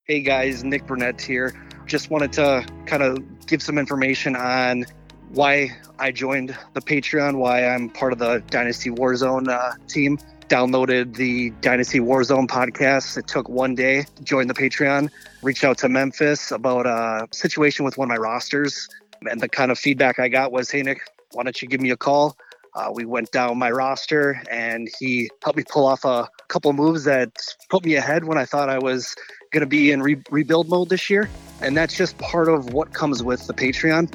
Hey guys, Nick Burnett here. Just wanted to kind of give some information on why I joined the Patreon, why I'm part of the Dynasty Warzone team. Downloaded the Dynasty Warzone podcast. It took one day to join the Patreon. Reached out to Memphis about a situation with one of my rosters. And the kind of feedback I got was, hey, Nick, why don't you give me a call? We went down my roster and he helped me pull off a couple moves that put me ahead when I thought I was going to be in rebuild mode this year. And that's just part of what comes with the Patreon.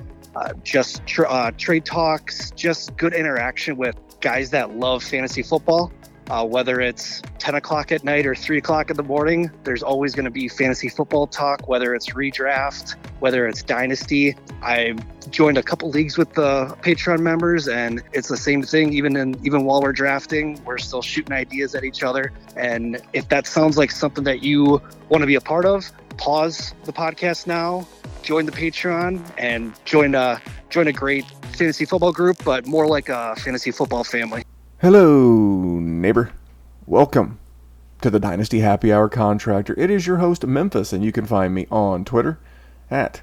Trade talks, just good interaction with guys that love fantasy football. Whether it's 10 o'clock at night or 3 o'clock in the morning, there's always going to be fantasy football talk, whether it's redraft, whether it's dynasty. I joined a couple leagues with the Patreon members, and it's the same thing. Even while we're drafting, we're still shooting ideas at each other. And if that sounds like something that you want to be a part of, pause the podcast now, join the Patreon, and join a great fantasy football group, but more like a fantasy football family. Hello, neighbor. Welcome to the Dynasty Happy Hour Contractor. It is your host, Memphis, and you can find me on Twitter at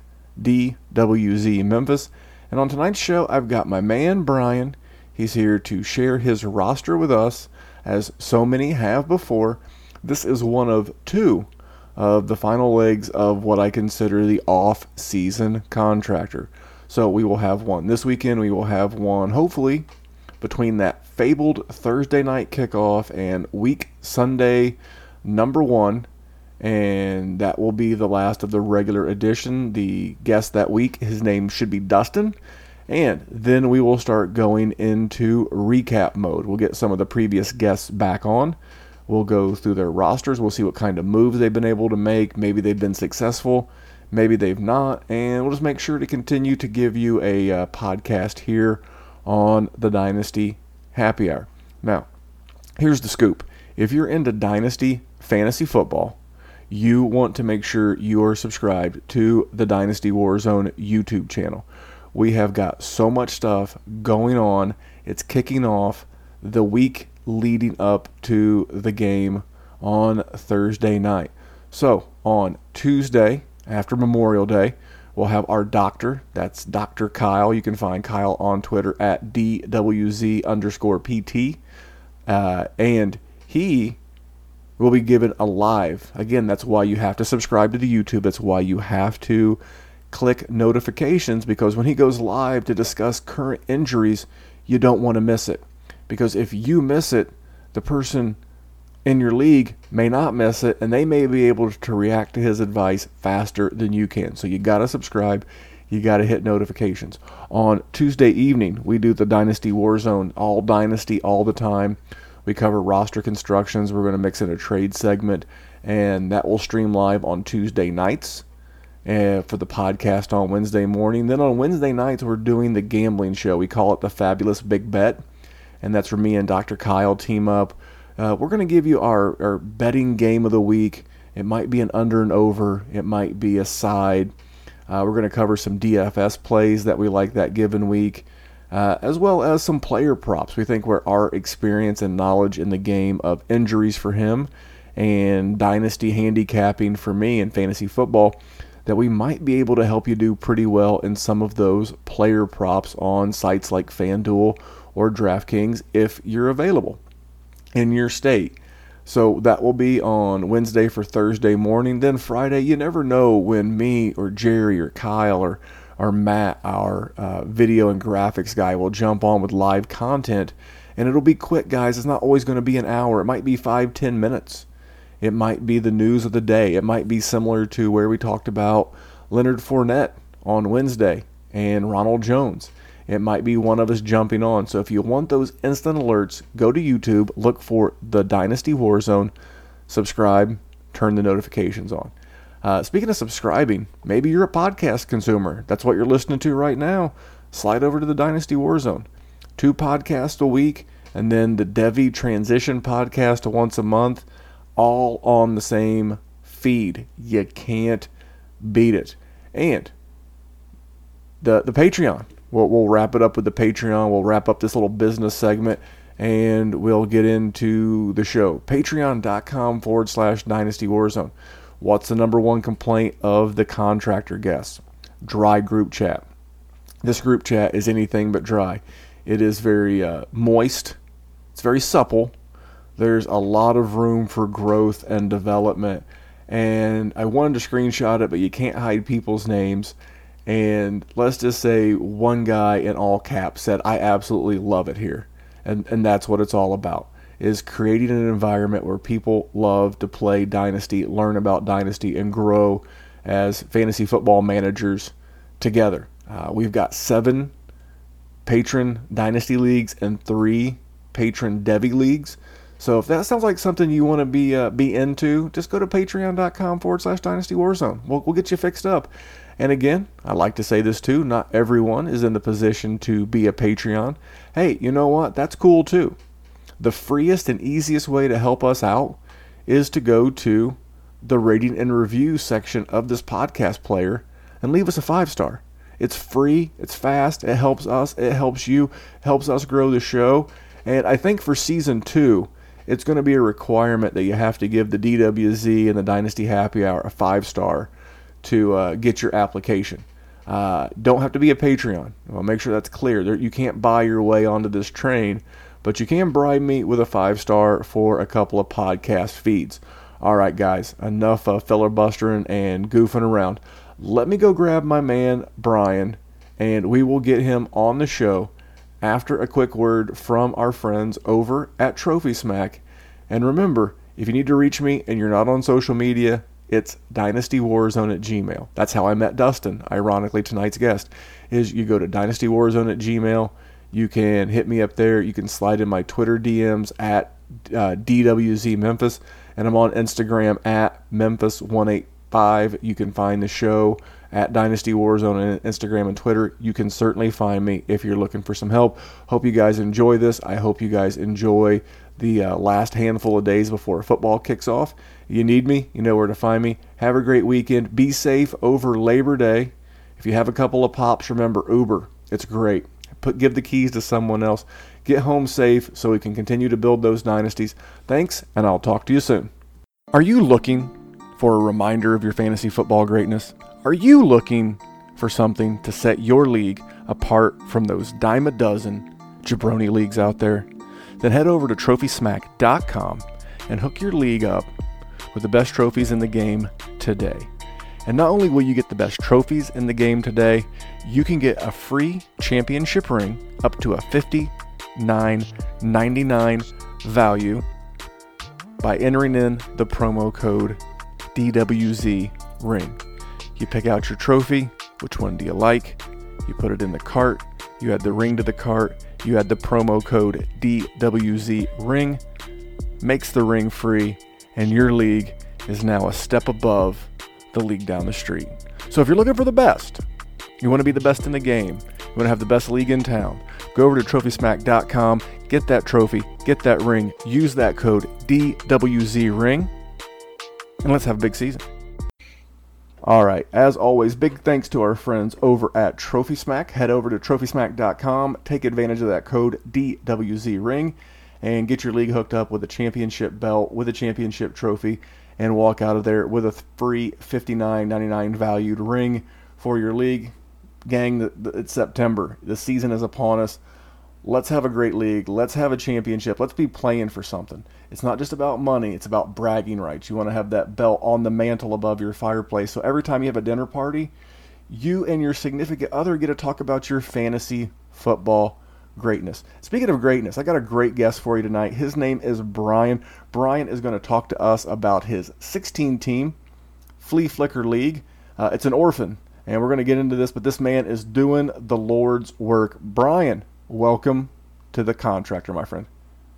DWZMemphis. And on tonight's show, I've got my man, Brian. He's here to share his roster with us, as so many have before. This is one of two of the final legs of what I consider the off-season contractor. So we will have one this weekend. We will have one, hopefully, between that fabled Thursday night kickoff and week Sunday number 1, and that will be the last of the regular edition. The guest that week, his name should be Dustin, and then we will start going into recap mode. We'll get some of the previous guests back on. We'll go through their rosters. We'll see what kind of moves they've been able to make. Maybe they've been successful, maybe they've not, and we'll just make sure to continue to give you a podcast here on the Dynasty Happy Hour. Now, here's the scoop. If you're into Dynasty fantasy football, you want to make sure you are subscribed to the Dynasty Warzone YouTube channel. We have got so much stuff going on. It's kicking off the week leading up to the game on Thursday night. So, on Tuesday, after Memorial Day, we'll have our doctor. That's Dr. Kyle. You can find Kyle on Twitter at DWZ_PT. And he will be given a live. Again, that's why you have to subscribe to the YouTube. That's why you have to click notifications, because when he goes live to discuss current injuries, you don't want to miss it. Because if you miss it, the person in your league may not miss it, and they may be able to react to his advice faster than you can. So you got to subscribe. You got to hit notifications. On Tuesday evening, we do the Dynasty Warzone, all Dynasty, all the time. We cover roster constructions. We're going to mix in a trade segment, and that will stream live on Tuesday nights for the podcast on Wednesday morning. Then on Wednesday nights, we're doing the gambling show. We call it the Fabulous Big Bet, and that's where me and Dr. Kyle team up. We're going to give you our betting game of the week. It might be an under and over. It might be a side. We're going to cover some DFS plays that we like that given week, as well as some player props. We think where our experience and knowledge in the game of injuries for him and dynasty handicapping for me in fantasy football, that we might be able to help you do pretty well in some of those player props on sites like FanDuel or DraftKings if you're available in your state. So that will be on Wednesday for Thursday morning. Then Friday, you never know when me or Jerry or Kyle or Matt, our video and graphics guy, will jump on with live content. And it'll be quick, guys. It's not always going to be an hour. It might be 5-10 minutes. It might be the news of the day. It might be similar to where we talked about Leonard Fournette on Wednesday and Ronald Jones. It might be one of us jumping on. So if you want those instant alerts, go to YouTube, look for the Dynasty Warzone, subscribe, turn the notifications on. Speaking of subscribing, maybe you're a podcast consumer. That's what you're listening to right now. Slide over to the Dynasty Warzone. 2 podcasts a week, and then the Devi Transition podcast once a month, all on the same feed. You can't beat it. And the Patreon. We'll wrap it up with the Patreon. We'll wrap up this little business segment, and we'll get into the show. Patreon.com/Dynasty Warzone. What's the number one complaint of the contractor guests? Dry group chat. This group chat is anything but dry. It is very moist. It's very supple. There's a lot of room for growth and development. And I wanted to screenshot it, but you can't hide people's names. And let's just say one guy in all caps said, I absolutely love it here. And that's what it's all about, is creating an environment where people love to play Dynasty, learn about Dynasty, and grow as fantasy football managers together. We've got 7 patron Dynasty leagues and 3 patron Devy leagues. So if that sounds like something you want to be into, just go to patreon.com/Dynasty Warzone. We'll get you fixed up. And again, I like to say this too, not everyone is in the position to be a Patreon. Hey, you know what? That's cool too. The freest and easiest way to help us out is to go to the rating and review section of this podcast player and leave us a 5-star. It's free, it's fast, it helps us, it helps you, helps us grow the show. And I think for season 2, it's going to be a requirement that you have to give the DWZ and the Dynasty Happy Hour a 5-star to get your application. Don't have to be a Patreon. Well, make sure that's clear. You can't buy your way onto this train, but you can bribe me with a 5-star for a couple of podcast feeds. All right, guys, enough filibustering and goofing around. Let me go grab my man, Brian, and we will get him on the show after a quick word from our friends over at Trophy Smack. And remember, if you need to reach me and you're not on social media, it's dynastywarzone@gmail. That's how I met Dustin, ironically, tonight's guest, is you go to dynastywarzone@gmail. You can hit me up there. You can slide in my Twitter DMs at DWZ Memphis, and I'm on Instagram at Memphis185. You can find the show at Dynasty Warzone on Instagram and Twitter. You can certainly find me if you're looking for some help. Hope you guys enjoy this. I hope you guys enjoy the last handful of days before football kicks off. You need me, you know where to find me. Have a great weekend. Be safe over Labor Day. If you have a couple of pops, remember Uber. It's great. Give the keys to someone else. Get home safe so we can continue to build those dynasties. Thanks, and I'll talk to you soon. Are you looking for a reminder of your fantasy football greatness? Are you looking for something to set your league apart from those dime a dozen jabroni leagues out there? Then head over to TrophySmack.com and hook your league up with the best trophies in the game today. And not only will you get the best trophies in the game today, you can get a free championship ring up to a $59.99 value by entering in the promo code DWZRing. You pick out your trophy. Which one do you like? You put it in the cart. You add the ring to the cart. You add the promo code DWZRing. Makes the ring free, and your league is now a step above the league down the street. So if you're looking for the best, you want to be the best in the game, you want to have the best league in town, go over to TrophySmack.com, get that trophy, get that ring, use that code DWZRing, and let's have a big season. All right, as always, big thanks to our friends over at Trophy Smack. Head over to TrophySmack.com, take advantage of that code DWZRing, and get your league hooked up with a championship belt, with a championship trophy, and walk out of there with a free $59.99 valued ring for your league. Gang, it's September. The season is upon us. Let's have a great league. Let's have a championship. Let's be playing for something. It's not just about money. It's about bragging rights. You want to have that belt on the mantle above your fireplace. So every time you have a dinner party, you and your significant other get to talk about your fantasy football greatness. Speaking of greatness, I got a great guest for you tonight. His name is Brian. Brian is going to talk to us about his 16-team Flea Flicker League. It's an orphan, and we're going to get into this, but this man is doing the Lord's work. Brian, welcome to the Contractor, my friend.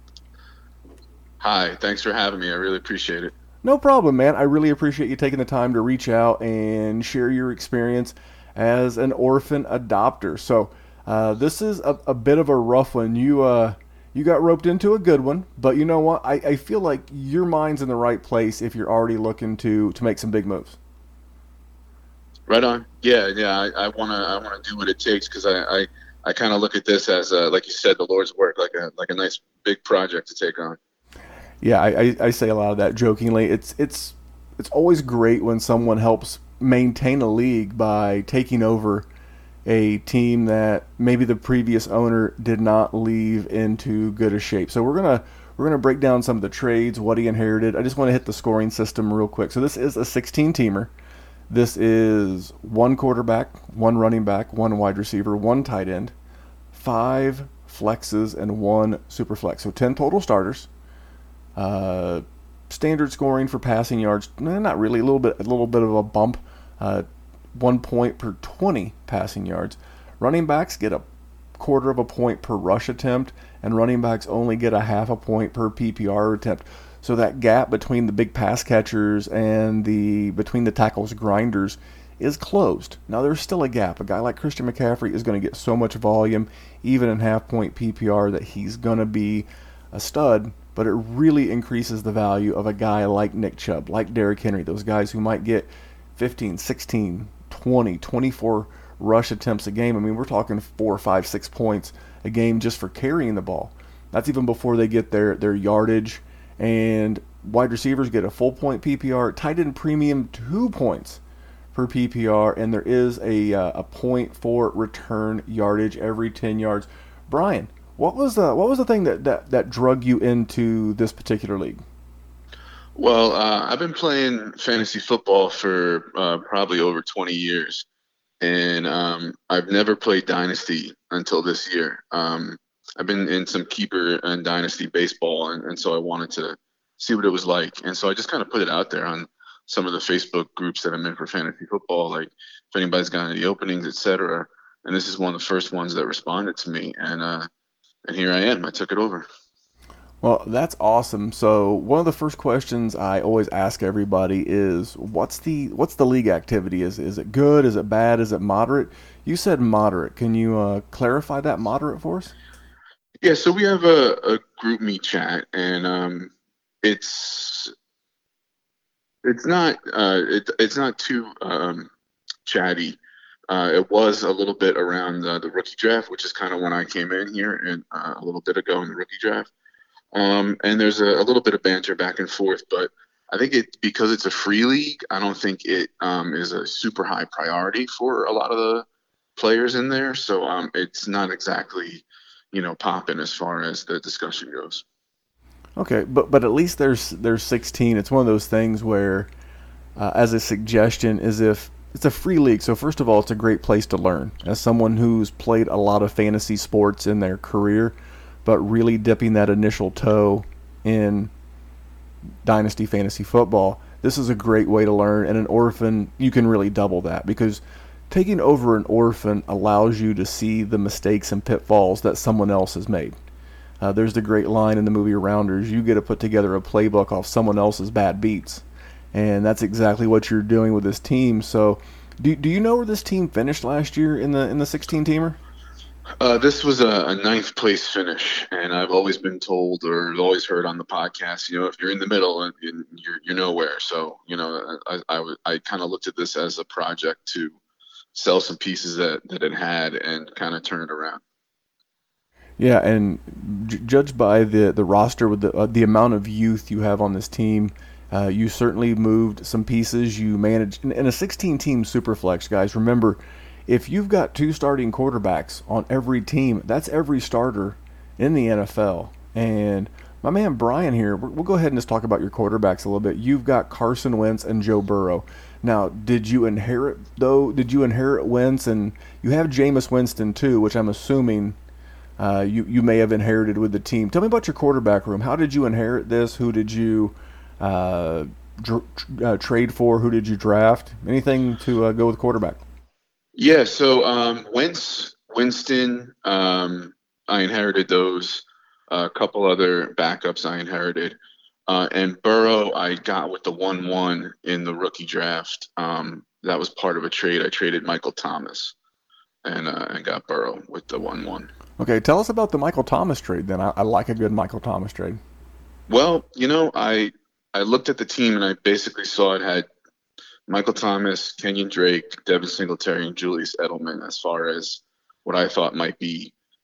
Hi, thanks for having me. I really appreciate it. No problem, man. I really appreciate you taking the time to reach out and share your experience as an orphan adopter. So this is a bit of a rough one. You got roped into a good one, but you know what? I feel like your mind's in the right place if you're already looking to make some big moves. Right on. Yeah. I wanna do what it takes, because I kind of look at this as like you said, the Lord's work, like a nice big project to take on. Yeah, I say a lot of that jokingly. It's it's always great when someone helps maintain a league by taking over a team that maybe the previous owner did not leave into good a shape. So we're gonna break down some of the trades, what he inherited. I just want to hit the scoring system real quick. So this is a 16 teamer. This is one quarterback, one running back, one wide receiver, one tight end, 5 flexes, and 1 super flex. So 10 total starters. Standard scoring for passing yards, not really, a little bit of a bump. 1 point per 20 passing yards. Running backs get a quarter of a point per rush attempt, and running backs only get a half a point per PPR attempt. So that gap between the big pass catchers and between the tackles grinders is closed. Now there's still a gap. A guy like Christian McCaffrey is going to get so much volume, even in half point PPR, that he's going to be a stud. But it really increases the value of a guy like Nick Chubb, like Derrick Henry, those guys who might get 15, 16, 20, 24 rush attempts a game. I mean, we're talking 4, 5, 6 points a game just for carrying the ball. That's even before they get their yardage. And wide receivers get a full point PPR. Tight end premium 2 points per PPR, and there is a point for return yardage every 10 yards. Brian, what was the thing that drug you into this particular league? Well, I've been playing fantasy football for probably over 20 years, and I've never played Dynasty until this year. I've been in some keeper and Dynasty baseball, and so I wanted to see what it was like. And so I just kind of put it out there on some of the Facebook groups that I'm in for fantasy football, like if anybody's got any openings, etc. And this is one of the first ones that responded to me, and here I am. I took it over. Well, that's awesome. So one of the first questions I always ask everybody is, what's the league activity? Is it good? Is it bad? Is it moderate? You said moderate. Can you clarify that moderate for us? Yeah, so we have a group meet chat, and it's it's not too chatty. It was a little bit around the rookie draft, which is kind of when I came in here, and a little bit ago in the rookie draft. And there's a little bit of banter back and forth, but I think because it's a free league, I don't think it is a super high priority for a lot of the players in there. So it's not exactly, popping as far as the discussion goes. Okay, but at least there's 16. It's one of those things where, as a suggestion, is if it's a free league. So first of all, it's a great place to learn. As someone who's played a lot of fantasy sports in their career, but really dipping that initial toe in Dynasty Fantasy Football, this is a great way to learn. And an orphan, you can really double that, because taking over an orphan allows you to see the mistakes and pitfalls that someone else has made. There's the great line in the movie Rounders: you get to put together a playbook off someone else's bad beats. And that's exactly what you're doing with this team. So do you know where this team finished last year in the 16-teamer? This was a ninth place finish, and I've always been told, or always heard on the podcast, if you're in the middle, and you're nowhere. So I kind of looked at this as a project to sell some pieces that it had and kind of turn it around. Yeah, and judged by the roster with the amount of youth you have on this team, you certainly moved some pieces. You managed in a 16-team Superflex, guys. Remember, if you've got 2 starting quarterbacks on every team, that's every starter in the NFL. And my man Brian here, we'll go ahead and just talk about your quarterbacks a little bit. You've got Carson Wentz and Joe Burrow. Now, did you inherit Wentz? And you have Jameis Winston too, which I'm assuming you may have inherited with the team. Tell me about your quarterback room. How did you inherit this? Who did you trade for? Who did you draft? Anything to go with quarterback? Yeah, so Winston, I inherited those. A couple other backups I inherited. And Burrow, I got with the 1-1 in the rookie draft. That was part of a trade. I traded Michael Thomas and got Burrow with the 1-1. Okay, tell us about the Michael Thomas trade then. I like a good Michael Thomas trade. Well, I looked at the team and I basically saw it had Michael Thomas, Kenyon Drake, Devin Singletary, and Julius Edelman as far as what I thought might be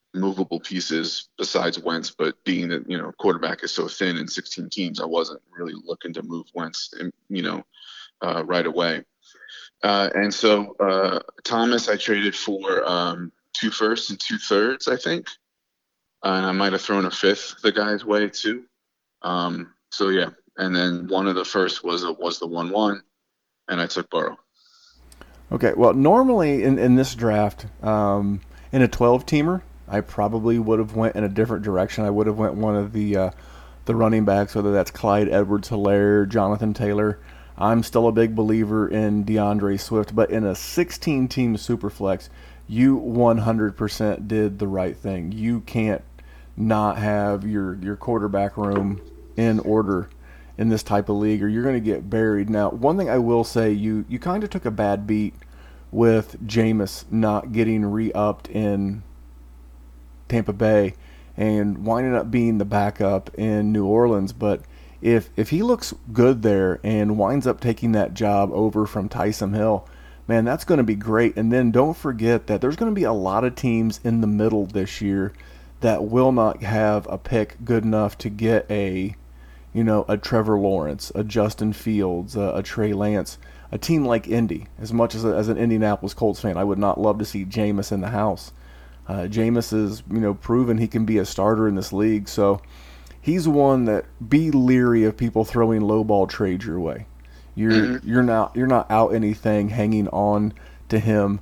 movable pieces besides Wentz, but being that, quarterback is so thin in 16 teams, I wasn't really looking to move Wentz, right away. And so Thomas, I traded for 2 firsts and 2 thirds, I think. And I might have thrown a fifth the guy's way too. So yeah, and then one of the first was the 1-1, and I took Burrow. Okay, well, normally in this draft, in a 12-teamer, I probably would have went in a different direction. I would have went one of the running backs, whether that's Clyde Edwards-Helaire, Jonathan Taylor. I'm still a big believer in DeAndre Swift, but in a 16-team Superflex, you 100% did the right thing. You can't not have your quarterback room in order in this type of league, or you're going to get buried. Now, one thing I will say, you kind of took a bad beat with Jameis not getting re-upped in Tampa Bay and winding up being the backup in New Orleans. But if he looks good there and winds up taking that job over from Taysom Hill, man, that's going to be great. And then don't forget that there's going to be a lot of teams in the middle this year that will not have a pick good enough to get a Trevor Lawrence, a Justin Fields, a Trey Lance. A team like Indy, as much as an Indianapolis Colts fan, I would not love to see Jameis in the house. Jameis is, proven he can be a starter in this league, so he's one that be leery of people throwing low ball trades your way. You're not out anything hanging on to him.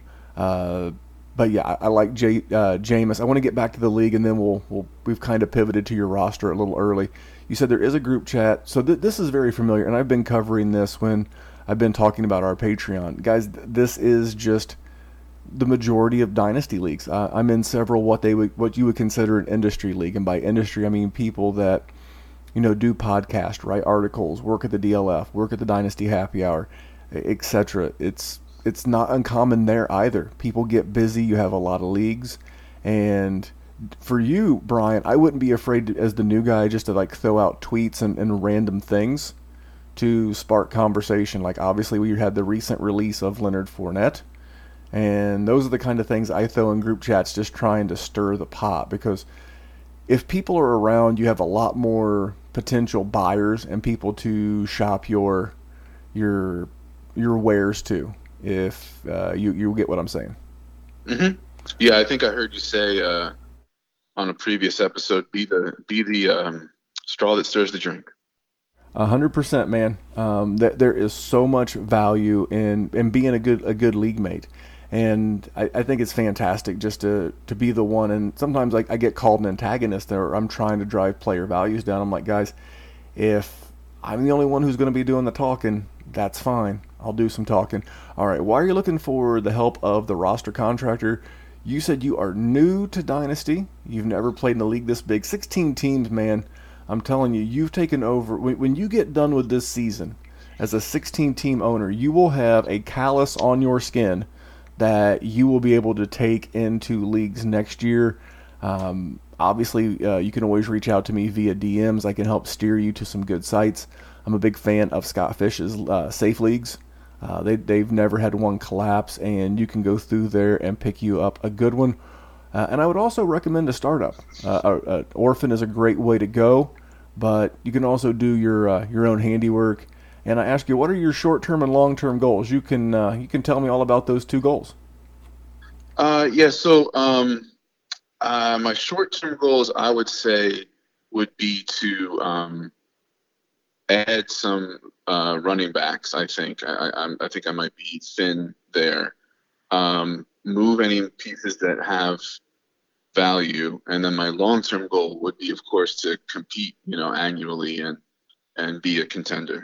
But yeah, I like Jameis. I want to get back to the league, and then we've kind of pivoted to your roster a little early. You said there is a group chat, so this is very familiar, and I've been covering this when I've been talking about our Patreon. Guys, this is just the majority of dynasty leagues. I'm in several what you would consider an industry league, and by industry I mean people that do podcast, write articles, work at the DLF, work at the Dynasty Happy Hour, etc. It's not uncommon there either. People get busy. You have a lot of leagues, and for you, Brian, I wouldn't be afraid as the new guy just to throw out tweets and random things to spark conversation. Like obviously we had the recent release of Leonard Fournette, and those are the kind of things I throw in group chats just trying to stir the pot, because if people are around, you have a lot more potential buyers and people to shop your wares to, if you get what I'm saying. Mm-hmm. Yeah, I think I heard you say on a previous episode, be the straw that stirs the drink. 100%, man. There is so much value in being a good league mate, and I think it's fantastic just to be the one. And sometimes I get called an antagonist, or I'm trying to drive player values down. I'm like, guys, if I'm the only one who's going to be doing the talking, that's fine. I'll do some talking. All right, why are you looking for the help of the roster contractor? You said you are new to Dynasty. You've never played in a league this big. 16 teams, man. I'm telling you, you've taken over. When you get done with this season as a 16-team owner, you will have a callus on your skin that you will be able to take into leagues next year. Obviously, you can always reach out to me via DMs. I can help steer you to some good sites. I'm a big fan of Scott Fish's Safe Leagues. They've never had one collapse, and you can go through there and pick you up a good one. And I would also recommend a startup. Orphan is a great way to go, but you can also do your own handiwork. And I ask you, what are your short-term and long-term goals? You can tell me all about those 2 goals. So my short-term goals, I would say, would be to add some running backs. I think I think I might be thin there. Move any pieces that have value, and then my long-term goal would be, of course, to compete, annually and be a contender.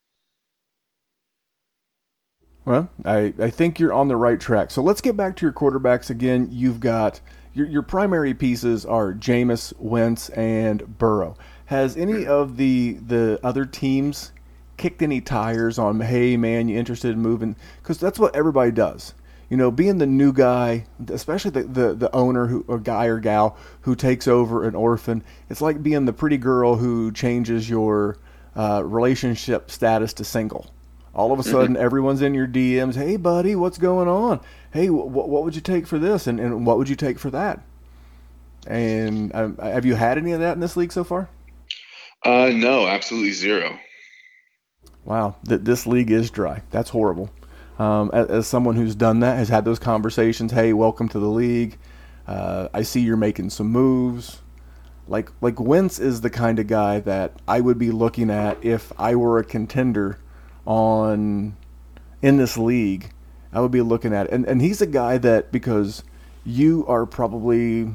Well, I think you're on the right track. So let's get back to your quarterbacks again. You've got your primary pieces are Jameis, Wentz, and Burrow. Has any of the other teams kicked any tires on, hey, man, you interested in moving? Because that's what everybody does. Being the new guy, especially the owner or guy or gal who takes over an orphan, it's like being the pretty girl who changes your relationship status to single. All of a sudden, everyone's in your DMs. Hey, buddy, what's going on? Hey, what would you take for this? And what would you take for that? And have you had any of that in this league so far? No, absolutely zero. Wow, this league is dry. That's horrible. As someone who's done that, has had those conversations, hey, welcome to the league. I see you're making some moves. Like Wentz is the kind of guy that I would be looking at if I were a contender in this league. I would be looking at it. And he's a guy that, because you're probably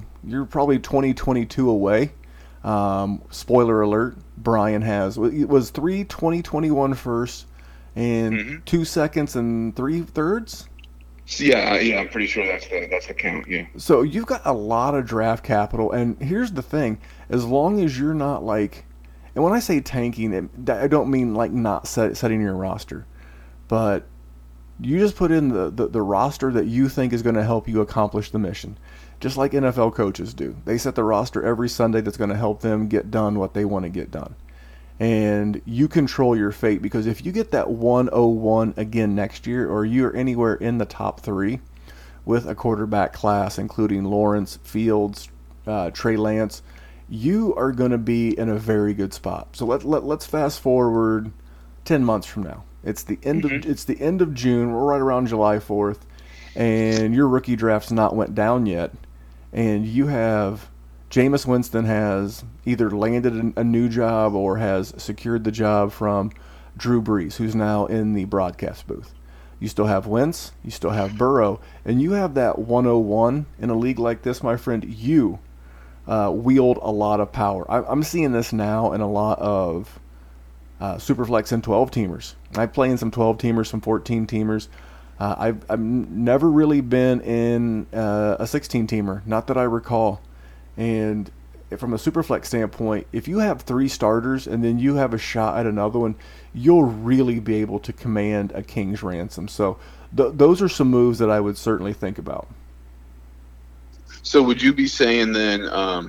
2022 away. Spoiler alert, Brian it was 2021 first and 2 seconds and 3/3. Yeah, I'm pretty sure that's the count. Yeah. So you've got a lot of draft capital, and here's the thing: as long as you're not like, and when I say tanking, I don't mean like not setting your roster, but you just put in the roster that you think is going to help you accomplish the mission. Just like NFL coaches do. They set the roster every Sunday that's going to help them get done what they want to get done. And you control your fate, because if you get that 101 again next year, or you're anywhere in the top 3 with a quarterback class, including Lawrence, Fields, Trey Lance, you are going to be in a very good spot. So let's fast forward 10 months from now. It's the end of June. We're right around July 4th, and your rookie draft's not went down yet, and you have Jameis Winston has either landed a new job or has secured the job from Drew Brees, who's now in the broadcast booth. You still have Wentz, you still have Burrow, and you have that 101 in a league like this, my friend. You wield a lot of power. I'm seeing this now in a lot of Superflex and 12-teamers. I play in some 12-teamers, some 14-teamers. I've never really been in a 16-teamer, not that I recall. And from a Superflex standpoint, if you have 3 starters and then you have a shot at another one, you'll really be able to command a king's ransom. So those are some moves that I would certainly think about. So would you be saying then,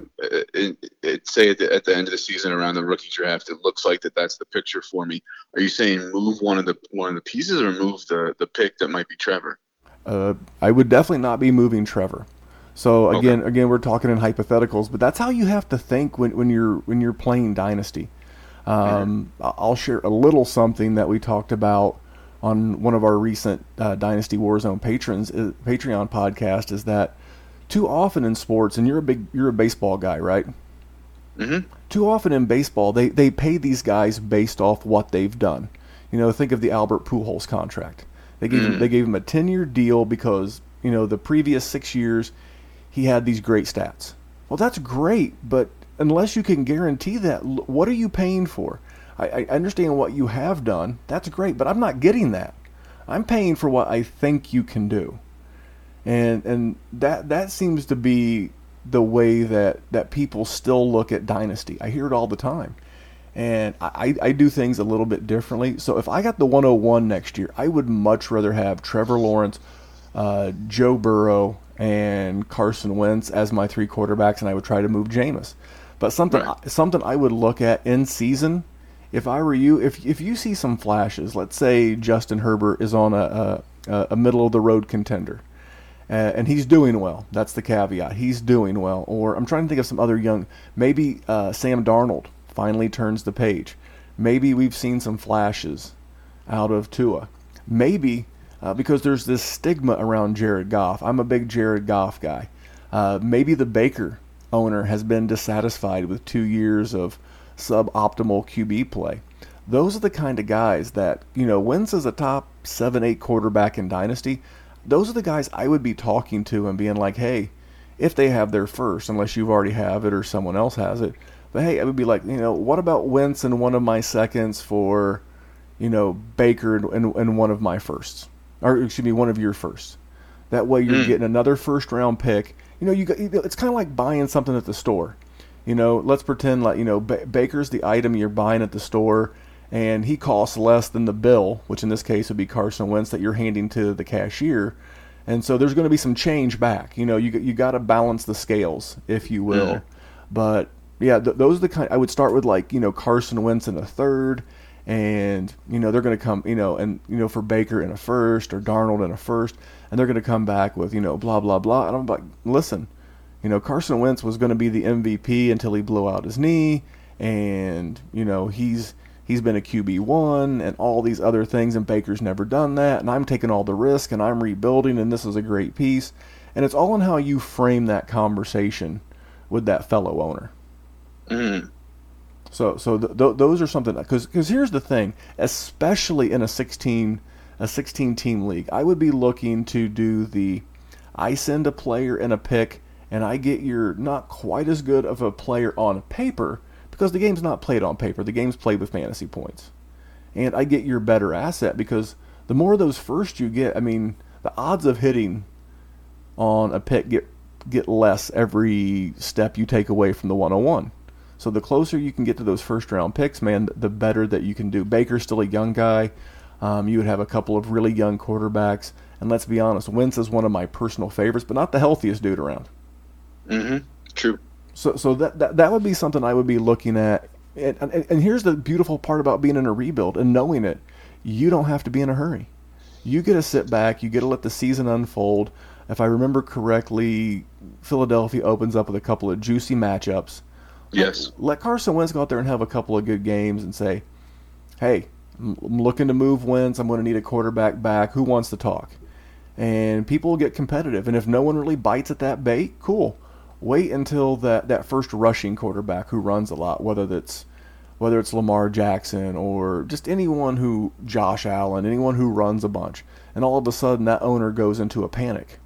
say at the end of the season around the rookie draft, it looks like that's the picture for me. Are you saying move one of the pieces, or move the pick that might be Trevor? I would definitely not be moving Trevor. So again, we're talking in hypotheticals, but that's how you have to think when you're playing Dynasty. I'll share a little something that we talked about on one of our recent Dynasty Warzone Patreon podcast, is that too often in sports, and you're a baseball guy, right? Mm-hmm. Too often in baseball, they pay these guys based off what they've done. Think of the Albert Pujols contract. They gave him a 10-year deal because the previous 6 years he had these great stats. Well, that's great, but unless you can guarantee that, what are you paying for? I understand what you have done. That's great, but I'm not getting that. I'm paying for what I think you can do. And that seems to be the way that people still look at Dynasty. I hear it all the time. And I do things a little bit differently. So if I got the 101 next year, I would much rather have Trevor Lawrence, Joe Burrow, and Carson Wentz as my 3 quarterbacks, and I would try to move Jameis. But something I would look at in season, if I were you, if you see some flashes, let's say Justin Herbert is on a middle of the road contender, and he's doing well. That's the caveat. He's doing well. Or I'm trying to think of some other young. Maybe Sam Darnold finally turns the page. Maybe we've seen some flashes out of Tua. Maybe because there's this stigma around Jared Goff. I'm a big Jared Goff guy. Maybe the Baker owner has been dissatisfied with 2 years of suboptimal QB play. Those are the kind of guys that, Wentz is a top 7-8 quarterback in Dynasty. Those are the guys I would be talking to and being like, hey, if they have their first, unless you already have it or someone else has it. But hey, I would be like, what about Wentz and one of my seconds for, Baker and one of my firsts? Or excuse me, one of your firsts. That way you're getting another first-round pick. It's kind of like buying something at the store. Let's pretend like, Baker's the item you're buying at the store, and he costs less than the bill, which in this case would be Carson Wentz, that you're handing to the cashier. And so there's going to be some change back. You got to balance the scales, if you will. But yeah, those are the kind. I would start with Carson Wentz in a third, and they're going to come and for Baker in a first or Darnold in a first, and they're going to come back with blah blah blah. And I'm like, listen, Carson Wentz was going to be the MVP until he blew out his knee, and he's been a QB1 and all these other things, and Baker's never done that, and I'm taking all the risk, and I'm rebuilding, and this is a great piece. And it's all in how you frame that conversation with that fellow owner. Mm. So those are something, because here's the thing, especially in a 16 team league, I would be looking to do I send a player and a pick, and I get your not quite as good of a player on paper, because the game's not played on paper, the game's played with fantasy points, and I get your better asset, because the more of those first you get, the odds of hitting on a pick get less every step you take away from the 101. So the closer you can get to those first round picks, man, the better that you can do. Baker's still a young guy. You would have a couple of really young quarterbacks. And let's be honest, Wentz is one of my personal favorites, but not the healthiest dude around. Mm-hmm. True. So that would be something I would be looking at. And here's the beautiful part about being in a rebuild and knowing it. You don't have to be in a hurry. You get to sit back. You get to let the season unfold. If I remember correctly, Philadelphia opens up with a couple of juicy matchups. Yes. Let Carson Wentz go out there and have a couple of good games and say, hey, I'm looking to move Wentz. I'm going to need a quarterback back. Who wants to talk? And people will get competitive. And if no one really bites at that bait, cool. Wait until that first rushing quarterback who runs a lot, whether it's Lamar Jackson or just Josh Allen, anyone who runs a bunch. And all of a sudden that owner goes into a panic.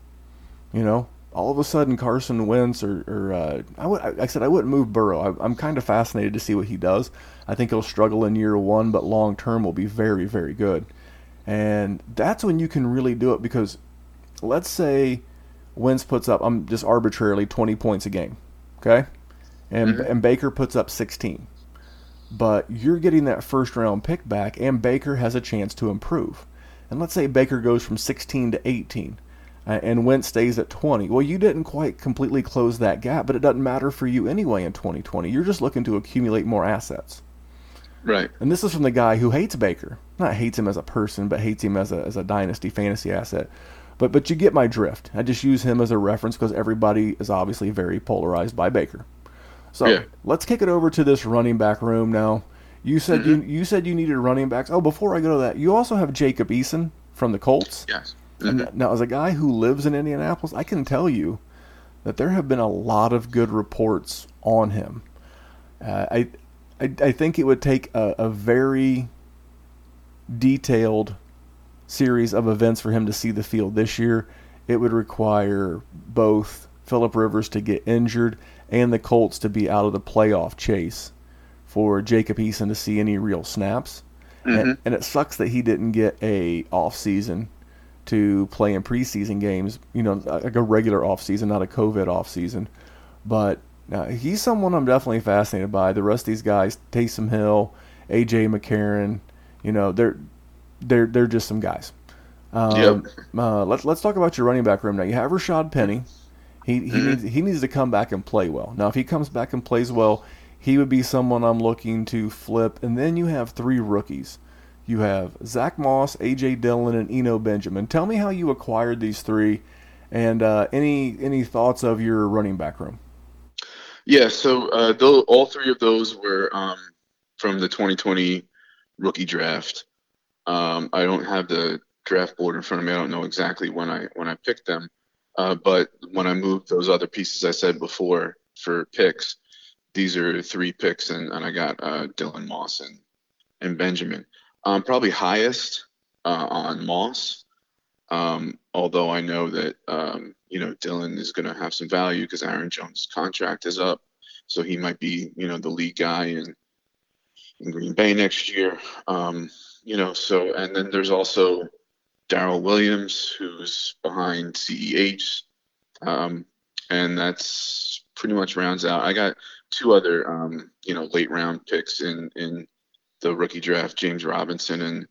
All of a sudden Carson Wentz I wouldn't move Burrow. I'm kind of fascinated to see what he does. I think he'll struggle in year one, but long term will be very, very good. And that's when you can really do it, because let's say Wentz puts up, I'm just arbitrarily, 20 points a game, okay? And Baker puts up 16. But you're getting that first round pick back, and Baker has a chance to improve. And let's say Baker goes from 16 to 18. And Wentz stays at 20. Well, you didn't quite completely close that gap, but it doesn't matter for you anyway in 2020. You're just looking to accumulate more assets. Right. And this is from the guy who hates Baker. Not hates him as a person, but hates him as a dynasty fantasy asset. But you get my drift. I just use him as a reference because everybody is obviously very polarized by Baker. So Let's kick it over to this running back room now. You said you said you needed running backs. Oh, before I go to that, you also have Jacob Eason from the Colts. Yes. Now, as a guy who lives in Indianapolis, I can tell you that there have been a lot of good reports on him. I think it would take a very detailed series of events for him to see the field this year. It would require both Phillip Rivers to get injured and the Colts to be out of the playoff chase for Jacob Eason to see any real snaps. And it sucks that he didn't get a off-season to play in preseason games, like a regular offseason, not a COVID offseason. But he's someone I'm definitely fascinated by. The rest of these guys, Taysom Hill, A.J. McCarron, they're just some guys. Let's talk about your running back room now. You have Rashad Penny. He needs to come back and play well. Now, if he comes back and plays well, he would be someone I'm looking to flip. And then you have 3 rookies. You have Zach Moss, A.J. Dillon, and Eno Benjamin. Tell me how you acquired these 3, and any thoughts of your running back room. Yeah, so all 3 of those were from the 2020 rookie draft. I don't have the draft board in front of me. I don't know exactly when I picked them, but when I moved those other pieces I said before for picks, these are 3 picks, and I got Dillon, Moss, and Benjamin. Probably highest on Moss, although I know that Dillon is going to have some value because Aaron Jones' contract is up, so he might be the lead guy in Green Bay next year. So, and then there's also Darrell Williams, who's behind CEH, and that's pretty much rounds out. I got 2 other late round picks in the rookie draft, James Robinson and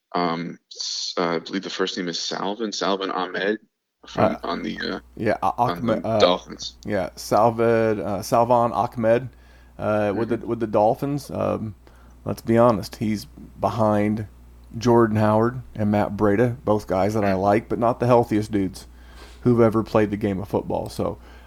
I believe the first name is Salvon Ahmed on the Dolphins. Yeah, Salvon Ahmed with the Dolphins. Let's be honest, he's behind Jordan Howard and Matt Breida, both guys that I like, but not the healthiest dudes who've ever played the game of football. So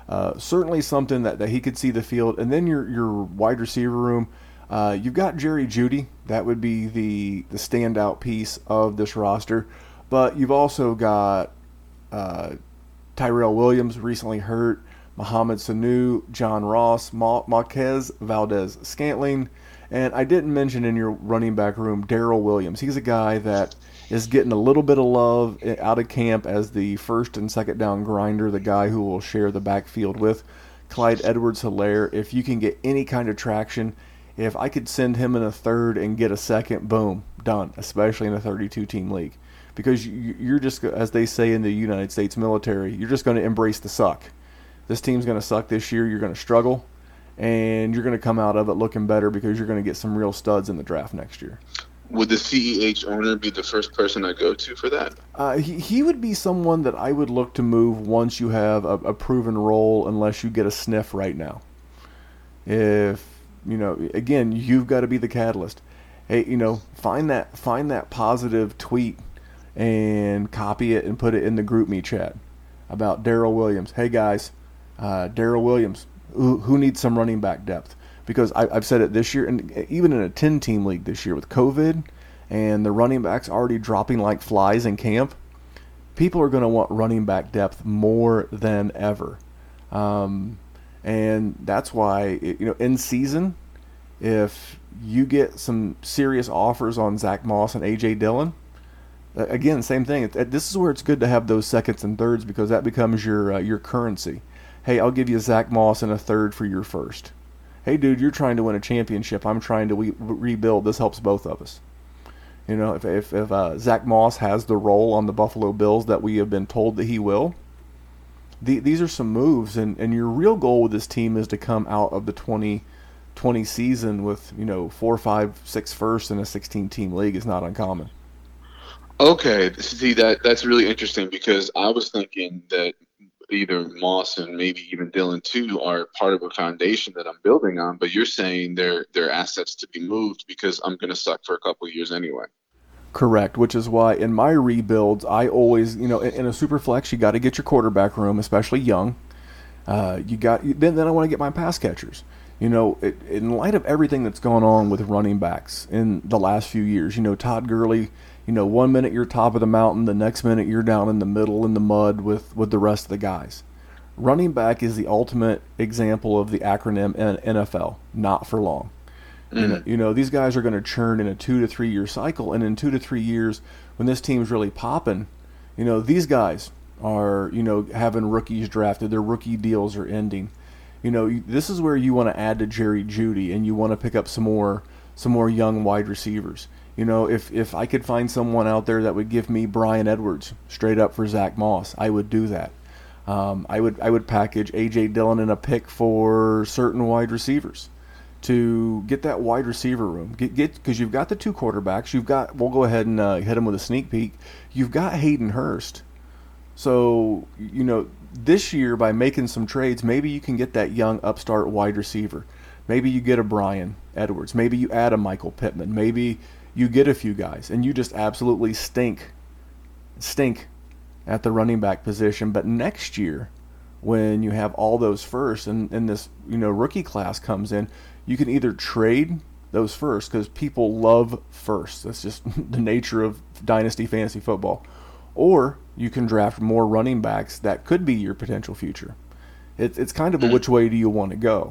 Certainly something that he could see the field. And then your wide receiver room, you've got Jerry Jeudy. That would be the standout piece of this roster. But you've also got Tyrell Williams, recently hurt, Mohamed Sanu, John Ross, Marquez Valdez-Scantling, and I didn't mention in your running back room Darrell Williams. He's a guy that is getting a little bit of love out of camp as the first and second down grinder, the guy who will share the backfield with Clyde Edwards-Helaire. If you can get any kind of traction, if I could send him in a third and get a second, boom, done, especially in a 32-team league. Because you're just, as they say in the United States military, you're just going to embrace the suck. This team's going to suck this year. You're going to struggle, and you're going to come out of it looking better because you're going to get some real studs in the draft next year. Would the CEH owner be the first person I go to for that? He would be someone that I would look to move once you have a proven role, unless you get a sniff right now. If, again, you've got to be the catalyst. Hey, find that positive tweet and copy it and put it in the GroupMe chat about Darrell Williams. Hey, guys. Darrell Williams, who needs some running back depth? Because I've said it this year, and even in a 10-team league this year with COVID and the running backs already dropping like flies in camp, people are going to want running back depth more than ever. And that's why, in season, if you get some serious offers on Zach Moss and A.J. Dillon, again, same thing. This is where it's good to have those seconds and thirds, because that becomes your currency. Hey, I'll give you Zach Moss and a third for your first. Hey, dude, you're trying to win a championship. I'm trying to rebuild. This helps both of us. If Zach Moss has the role on the Buffalo Bills that we have been told that he will, these are some moves. And your real goal with this team is to come out of the 2020 season with 4, 5, 6 firsts in a 16-team league is not uncommon. Okay, see, that's really interesting, because I was thinking that either Moss and maybe even Dillon too are part of a foundation that I'm building on, but you're saying they're assets to be moved because I'm going to suck for a couple of years anyway. Correct, which is why in my rebuilds, I always, in a super flex, you got to get your quarterback room, especially young. Then I want to get my pass catchers. In light of everything that's gone on with running backs in the last few years, Todd Gurley, 1 minute you're top of the mountain, the next minute you're down in the middle in the mud with the rest of the guys. Running back is the ultimate example of the acronym NFL, not for long. These guys are going to churn in a 2 to 3 year cycle, and in 2 to 3 years, when this team's really popping, these guys are, having rookies drafted, their rookie deals are ending. This is where you want to add to Jerry Jeudy, and you want to pick up some more young wide receivers. If I could find someone out there that would give me Bryan Edwards straight up for Zach Moss, I would do that. I would package A.J. Dillon in a pick for certain wide receivers to get that wide receiver room. Because you've got the two quarterbacks. We'll go ahead and hit them with a sneak peek. You've got Hayden Hurst. So, this year by making some trades, maybe you can get that young upstart wide receiver. Maybe you get a Bryan Edwards. Maybe you add a Michael Pittman. Maybe you get a few guys, and you just absolutely stink at the running back position. But next year, when you have all those firsts and this rookie class comes in, you can either trade those firsts, because people love firsts. That's just the nature of dynasty fantasy football. Or you can draft more running backs that could be your potential future. It's kind of a which way do you want to go.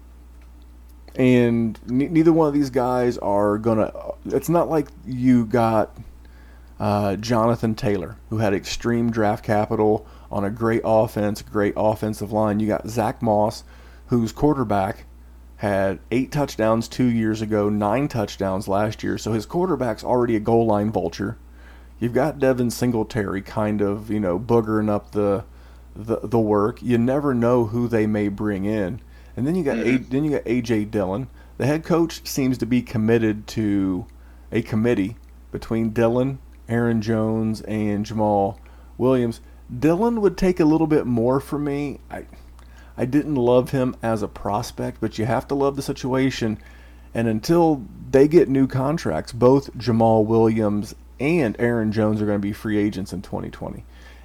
And neither one of these guys are going to... It's not like you got Jonathan Taylor, who had extreme draft capital on a great offense, great offensive line. You got Zach Moss, whose quarterback had 8 touchdowns 2 years ago, 9 touchdowns last year. So his quarterback's already a goal line vulture. You've got Devin Singletary kind of, boogering up the work. You never know who they may bring in. And then you got A.J. Dillon. The head coach seems to be committed to a committee between Dillon, Aaron Jones, and Jamal Williams. Dillon would take a little bit more for me. I didn't love him as a prospect, but you have to love the situation. And until they get new contracts, both Jamal Williams and Aaron Jones are going to be free agents in 2020.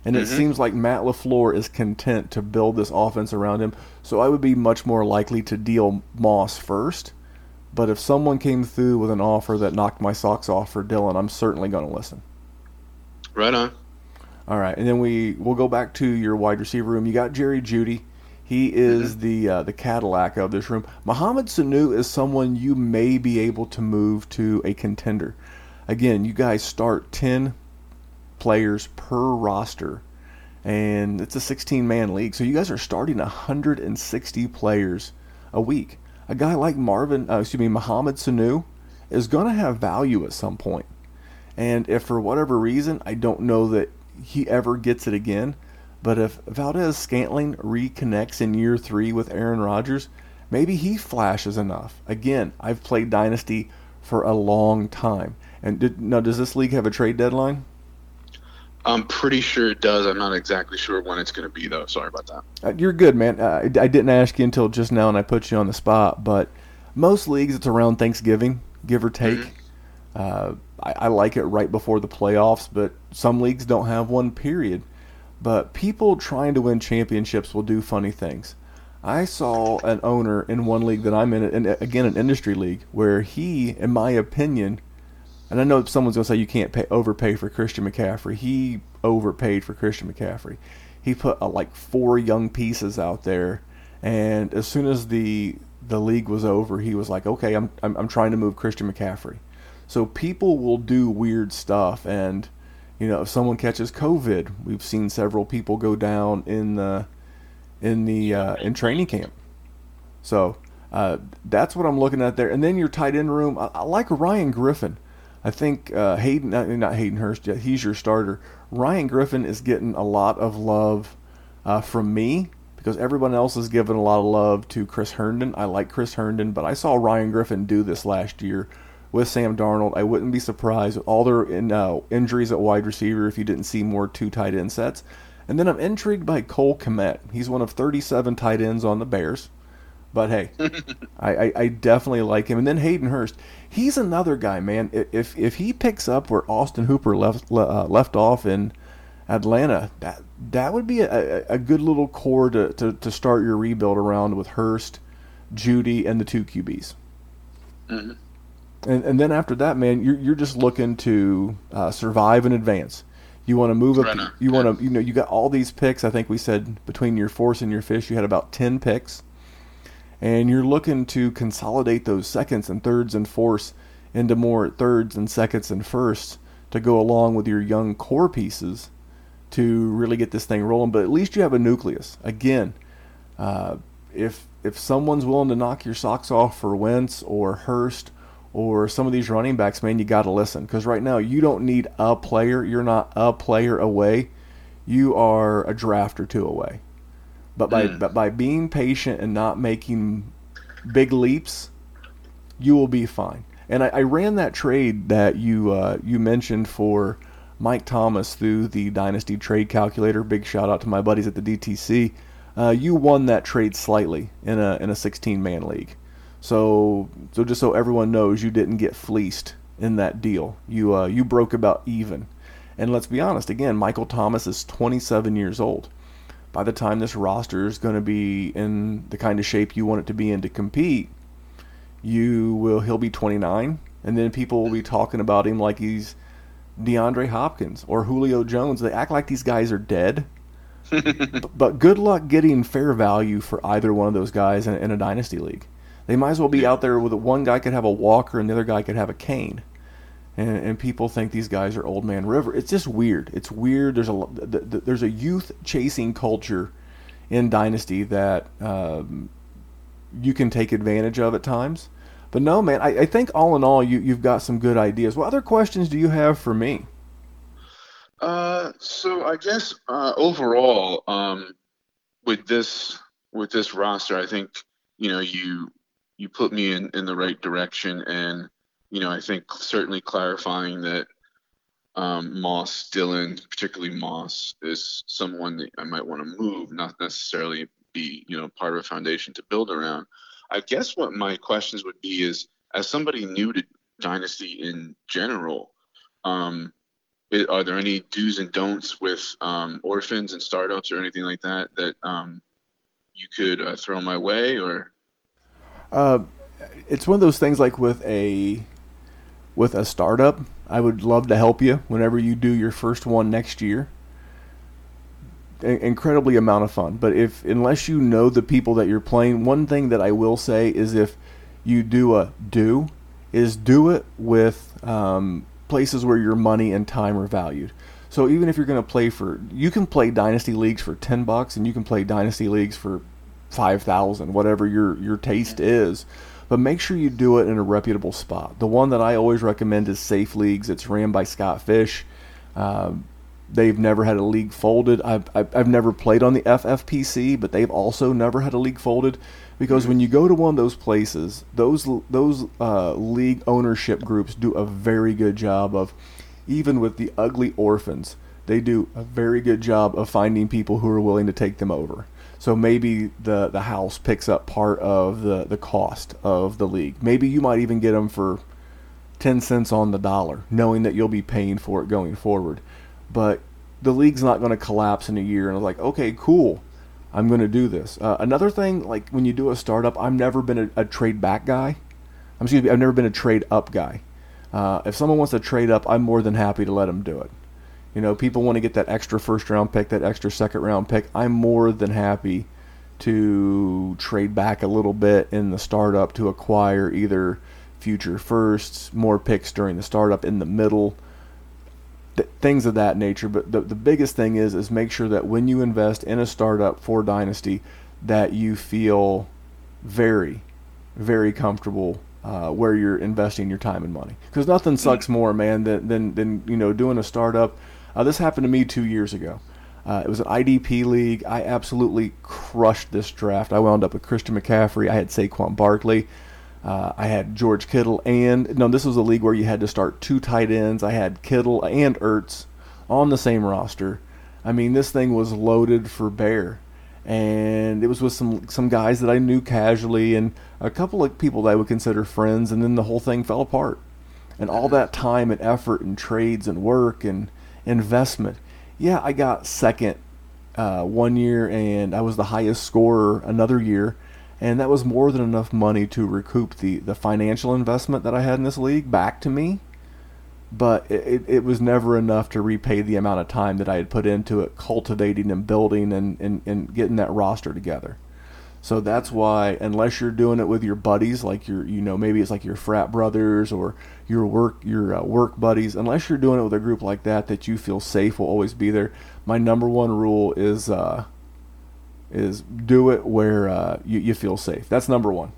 And it Hmm. seems like Matt LaFleur is content to build this offense around him. So I would be much more likely to deal Moss first. But if someone came through with an offer that knocked my socks off for Dylan, I'm certainly going to listen. Right on. All right, and then we'll go back to your wide receiver room. You got Jerry Jeudy. He Hmm. is the Cadillac of this room. Mohamed Sanu is someone you may be able to move to a contender. Again, you guys start 10 players per roster, and it's a 16-man league. So you guys are starting 160 players a week. A guy like Mohamed Sanu is going to have value at some point. And if for whatever reason, I don't know that he ever gets it again, but if Valdez Scantling reconnects in year 3 with Aaron Rodgers, maybe he flashes enough. Again, I've played Dynasty for a long time. And now, does this league have a trade deadline? I'm pretty sure it does. I'm not exactly sure when it's going to be, though. Sorry about that. You're good, man. I didn't ask you until just now, and I put you on the spot. But most leagues, it's around Thanksgiving, give or take. Hmm. I like it right before the playoffs, but some leagues don't have one, period. But people trying to win championships will do funny things. I saw an owner in one league that I'm in, and again, an industry league, where he, in my opinion, and I know someone's going to say you can't overpay for Christian McCaffrey. He overpaid for Christian McCaffrey. He put like 4 young pieces out there, and as soon as the league was over, he was like, "Okay, I'm trying to move Christian McCaffrey." So people will do weird stuff, and if someone catches COVID, we've seen several people go down in training camp. So that's what I'm looking at there. And then your tight end room, I like Ryan Griffin. I think Hayden, not Hayden Hurst yet. He's your starter. Ryan Griffin is getting a lot of love from me because everyone else is giving a lot of love to Chris Herndon. I like Chris Herndon, but I saw Ryan Griffin do this last year with Sam Darnold. I wouldn't be surprised with all their injuries at wide receiver if you didn't see more 2 tight end sets. And then I'm intrigued by Cole Kmet. He's one of 37 tight ends on the Bears. But hey, I definitely like him. And then Hayden Hurst, he's another guy, man. If he picks up where Austin Hooper left off in Atlanta, that would be a good little core to start your rebuild around with Hurst, Jeudy, and the 2 QBs. Hmm. And then after that, man, you're just looking to survive and advance. You want to move up. Right on. You Yeah. want to you got all these picks. I think we said between your force and your fish, you had about 10 picks, and you're looking to consolidate those seconds and thirds and fourths into more thirds and seconds and firsts to go along with your young core pieces to really get this thing rolling. But at least you have a nucleus. Again, uh, if someone's willing to knock your socks off for Wentz or Hurst or some of these running backs, man, you got to listen because right now you don't need a player. You're not a player away. You are a draft or 2 away. Mm. But by being patient and not making big leaps, you will be fine. And I ran that trade that you mentioned for Mike Thomas through the Dynasty Trade Calculator. Big shout out to my buddies at the DTC. You won that trade slightly in a 16-man league. So just so everyone knows, you didn't get fleeced in that deal. You broke about even. And let's be honest, again, Michael Thomas is 27 years old. By the time this roster is going to be in the kind of shape you want it to be in to compete, he'll be 29, and then people will be talking about him like he's DeAndre Hopkins or Julio Jones. They act like these guys are dead. But good luck getting fair value for either one of those guys in a dynasty league. They might as well be Yeah. out there with one guy could have a walker and the other guy could have a cane. And people think these guys are old man River. It's just weird. It's weird. There's a youth chasing culture in Dynasty that you can take advantage of at times. But no, man, I think all in all, you've got some good ideas. What other questions do you have for me? So I guess overall, with this roster, I think you put me in the right direction, and I think certainly clarifying that Moss, Dillon, particularly Moss, is someone that I might want to move, not necessarily be part of a foundation to build around. I guess what my questions would be is, as somebody new to Dynasty in general, um, Are there any do's and don'ts with orphans and startups or anything like that you could throw my way? Or It's one of those things like with a startup. I would love to help you whenever you do your first one next year. Incredibly amount of fun. But if unless you know the people that you're playing, one thing that I will say is if you do it with places where your money and time are valued. So even if you're going to you can play dynasty leagues for $10, and you can play dynasty leagues for 5,000, whatever your taste is. But make sure you do it in a reputable spot. The one that I always recommend is Safe Leagues. It's ran by Scott Fish. They've never had a league folded. I've never played on the FFPC, but they've also never had a league folded, because when you go to one of those places, those league ownership groups do a very good job of, even with the ugly orphans, they do a very good job of finding people who are willing to take them over. So maybe the house picks up part of the cost of the league. Maybe you might even get them for 10 cents on the dollar, knowing that you'll be paying for it going forward. But the league's not going to collapse in a year, and it's like, okay, cool, I'm going to do this. Another thing, like when you do a startup, I've never been a trade back guy. I've never been a trade up guy. If someone wants to trade up, I'm more than happy to let them do it. You know, people want to get that extra first round pick, that extra second round pick. I'm more than happy to trade back a little bit in the startup to acquire either future firsts, more picks during the startup, in the middle, things of that nature. But the biggest thing is make sure that when you invest in a startup for Dynasty, that you feel very, very comfortable where you're investing your time and money. Because nothing sucks more, man, than doing a startup. This happened to me 2 years ago. It was an IDP league. I absolutely crushed this draft. I wound up with Christian McCaffrey. I had Saquon Barkley. I had George Kittle. And no, this was a league where you had to start 2 tight ends. I had Kittle and Ertz on the same roster. I mean, this thing was loaded for bear. And it was with some guys that I knew casually and a couple of people that I would consider friends. And then the whole thing fell apart. And all that time and effort and trades and work and investment. Yeah, I got second 1 year, and I was the highest scorer another year, and that was more than enough money to recoup the financial investment that I had in this league back to me, but it was never enough to repay the amount of time that I had put into it, cultivating and building and getting that roster together. So that's why, unless you're doing it with your buddies, like maybe it's like your frat brothers or your work buddies, unless you're doing it with a group like that you feel safe will always be there. My number one rule is do it where you feel safe. That's number one.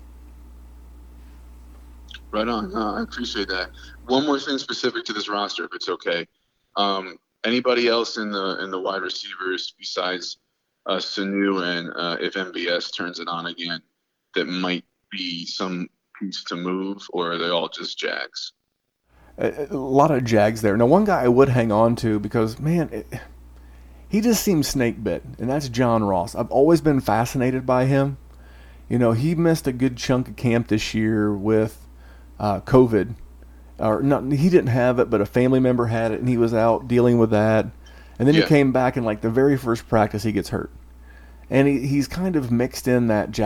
Right on. I appreciate that. One more thing specific to this roster, if it's okay. Anybody else in the wide receivers besides Sanu and if MBS turns it on again, that might be some piece to move, or are they all just Jags? A lot of Jags there. Now, one guy I would hang on to because, man, he just seems snake bit, and that's John Ross. I've always been fascinated by him. You know, he missed a good chunk of camp this year with COVID. Or not, he didn't have it, but a family member had it, and he was out dealing with that. And then he came back, and like the very first practice, he gets hurt. And he's kind of mixed in that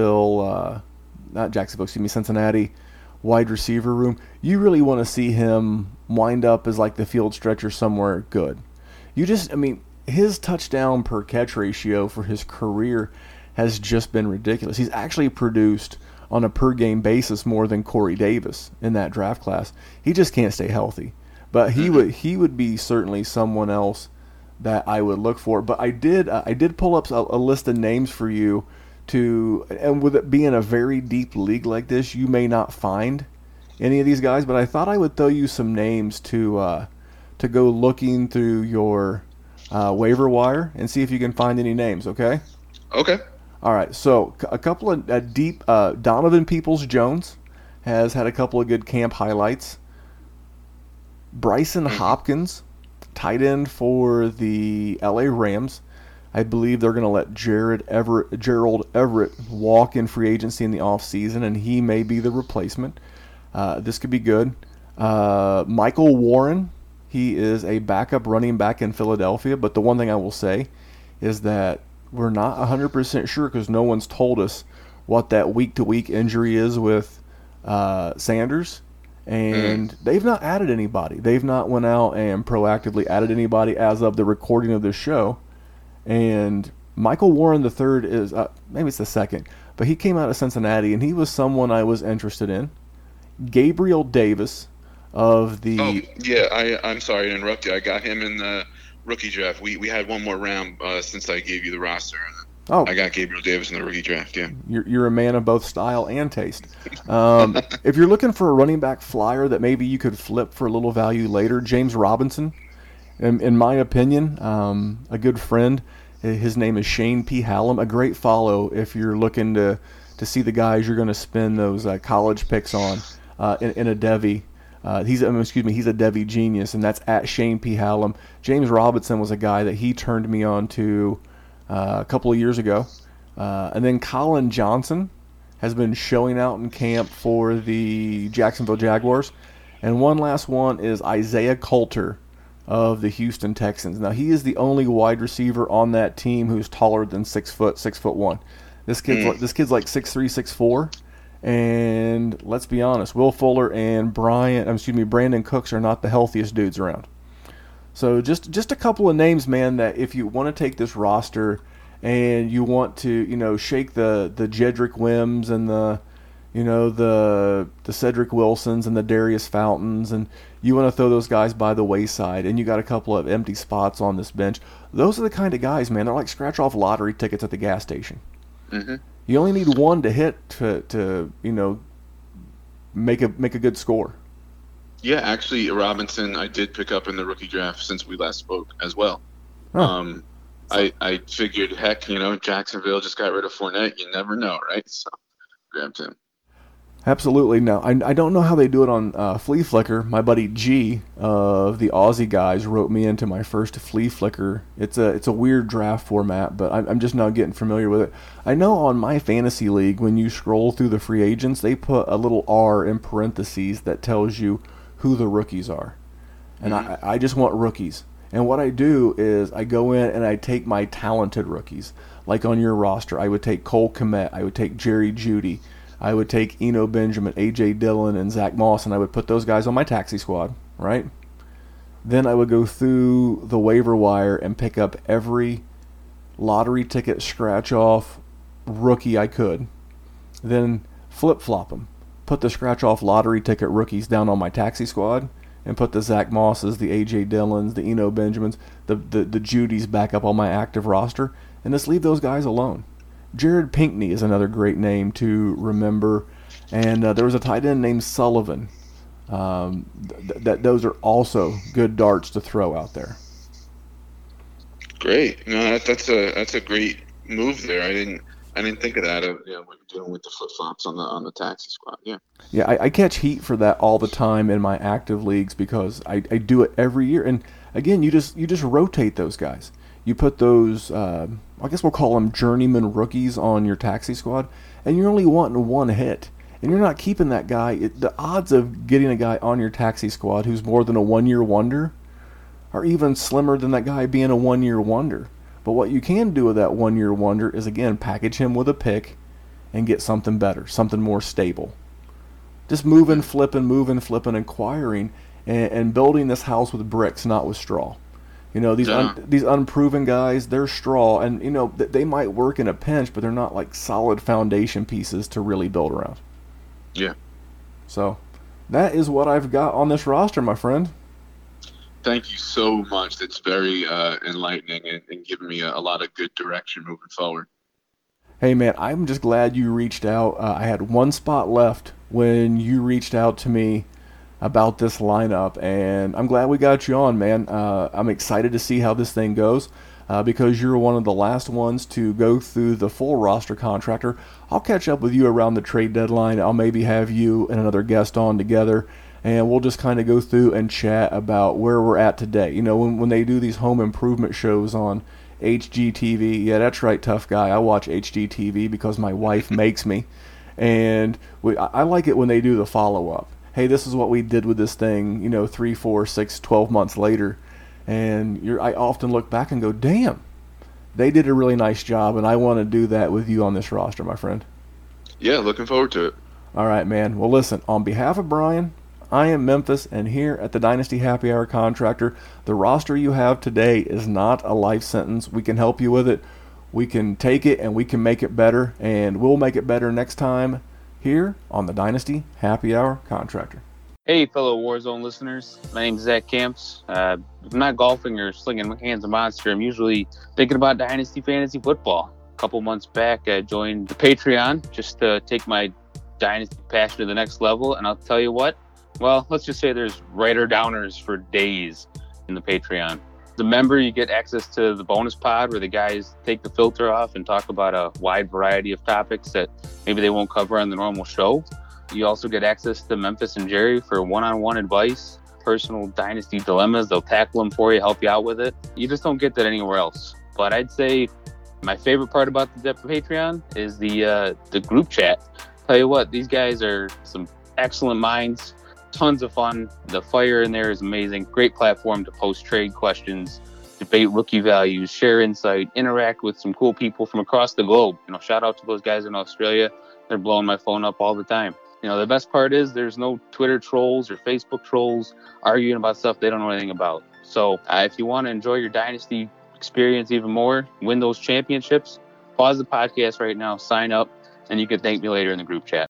Cincinnati wide receiver room. You really want to see him wind up as like the field stretcher somewhere good. His touchdown per catch ratio for his career has just been ridiculous. He's actually produced on a per game basis more than Corey Davis in that draft class. He just can't stay healthy. But he would be certainly someone else that I would look for. But I did pull up a list of names for you and with it being a very deep league like this, you may not find any of these guys, but I thought I would throw you some names to go looking through your waiver wire and see if you can find any names, okay? Okay. All right, so a couple of deep Donovan Peoples-Jones has had a couple of good camp highlights. Bryson Hopkins, tight end for the LA Rams. I believe they're going to let Gerald Everett walk in free agency in the offseason, and he may be the replacement. This could be good. Michael Warren He is a backup running back in Philadelphia, but the one thing I will say is that we're not 100% sure because no one's told us what that week-to-week injury is with Sanders. And they've not added anybody. They've not went out and proactively added anybody as of the recording of this show. And Michael Warren III is, maybe it's the second, but he came out of Cincinnati, and he was someone I was interested in. Gabriel Davis of the... Oh, yeah, I'm sorry to interrupt you. I got him in the rookie draft. We had one more round since I gave you the roster. Oh, I got Gabriel Davis in the rookie draft, yeah. You're a man of both style and taste. If you're looking for a running back flyer that maybe you could flip for a little value later, James Robinson, in my opinion, a good friend. His name is Shane P. Hallam. A great follow if you're looking to see the guys you're going to spend those college picks on in a Devy. He's a Devy genius, and that's at Shane P. Hallam. James Robinson was a guy that he turned me on to a couple of years ago. And then Colin Johnson has been showing out in camp for the Jacksonville Jaguars. And one last one is Isaiah Coulter of the Houston Texans. Now, he is the only wide receiver on that team who's taller than 6 foot, 6'1". This kid's like 6'3", 6'4". And let's be honest, Will Fuller and Brandon Cooks are not the healthiest dudes around. So just a couple of names, man, that if you want to take this roster and you want to, shake the Jedrick Wims and the Cedric Wilsons and the Darius Fountains, and you want to throw those guys by the wayside, and you got a couple of empty spots on this bench, those are the kind of guys, man. They're like scratch-off lottery tickets at the gas station. Mm-hmm. You only need one to hit to make a good score. Yeah, actually, Robinson I did pick up in the rookie draft since we last spoke as well. Huh. I figured, heck, Jacksonville just got rid of Fournette. You never know, right? So grabbed him. Absolutely. Now, I don't know how they do it on Flea Flicker. My buddy G of the Aussie guys wrote me into my first Flea Flicker. It's a weird draft format, but I'm just now getting familiar with it. I know on my fantasy league, when you scroll through the free agents, they put a little R in parentheses that tells you who the rookies are. And I just want rookies. And what I do is I go in and I take my talented rookies. Like on your roster, I would take Cole Kmet, I would take Jerry Jeudy, I would take Eno Benjamin, A.J. Dillon, and Zach Moss, and I would put those guys on my taxi squad, right? Then I would go through the waiver wire and pick up every lottery ticket scratch-off rookie I could. Then flip-flop them. Put the scratch-off lottery ticket rookies down on my taxi squad, and put the Zach Mosses, the A.J. Dillons, the Eno Benjamins, the Judys back up on my active roster, and just leave those guys alone. Jared Pinkney is another great name to remember, and there was a tight end named Sullivan. Those are also good darts to throw out there. Great, no, that's a great move there. I didn't think of that. What you're doing with the flip flops on the taxi squad. Yeah, I catch heat for that all the time in my active leagues because I do it every year. And again, you just rotate those guys. You put those, I guess we'll call them journeyman rookies on your taxi squad, and you're only wanting one hit. And you're not keeping that guy. The odds of getting a guy on your taxi squad who's more than a one-year wonder are even slimmer than that guy being a one-year wonder. But what you can do with that one-year wonder is, again, package him with a pick and get something better, something more stable. Just moving, flipping, acquiring, and building this house with bricks, not with straw. These unproven guys, they're straw, and they might work in a pinch, but they're not like solid foundation pieces to really build around. Yeah. So that is what I've got on this roster, my friend. Thank you so much. That's very enlightening and giving me a lot of good direction moving forward. Hey, man, I'm just glad you reached out. I had one spot left when you reached out to me about this lineup, and I'm glad we got you on, man. I'm excited to see how this thing goes because you're one of the last ones to go through the full roster contractor. I'll catch up with you around the trade deadline. I'll maybe have you and another guest on together, and we'll just kind of go through and chat about where we're at today. When they do these home improvement shows on HGTV, yeah, that's right, tough guy. I watch HGTV because my wife makes me, and I like it when they do the follow-up. hey, this is what we did with this thing, 3, 4, 6, 12 months later. And I often look back and go, damn, they did a really nice job, and I want to do that with you on this roster, my friend. Yeah, looking forward to it. All right, man. Well, listen, on behalf of Brian, I am Memphis, and here at the Dynasty Happy Hour Contractor, the roster you have today is not a life sentence. We can help you with it. We can take it and we can make it better, and we'll make it better next time here on the Dynasty Happy Hour Contractor. Hey, fellow Warzone listeners. My name is Zach Camps. If I'm not golfing or slinging cans of Monster, I'm usually thinking about Dynasty Fantasy Football. A couple months back, I joined the Patreon just to take my Dynasty passion to the next level, and I'll tell you what, well, let's just say there's writer downers for days in the Patreon. The member, you get access to the bonus pod where the guys take the filter off and talk about a wide variety of topics that maybe they won't cover on the normal show. You also get access to Memphis and Jerry for one-on-one advice, personal Dynasty dilemmas. They'll tackle them for you, help you out with it. You just don't get that anywhere else. But I'd say my favorite part about the Patreon is the group chat. Tell you what, these guys are some excellent minds. Tons of fun. The fire in there is amazing. Great platform to post trade questions, debate rookie values, share insight, interact with some cool people from across the globe. Shout out to those guys in Australia. They're blowing my phone up all the time. The best part is there's no Twitter trolls or Facebook trolls arguing about stuff they don't know anything about. So if you want to enjoy your Dynasty experience even more, win those championships, pause the podcast right now, sign up, and you can thank me later in the group chat.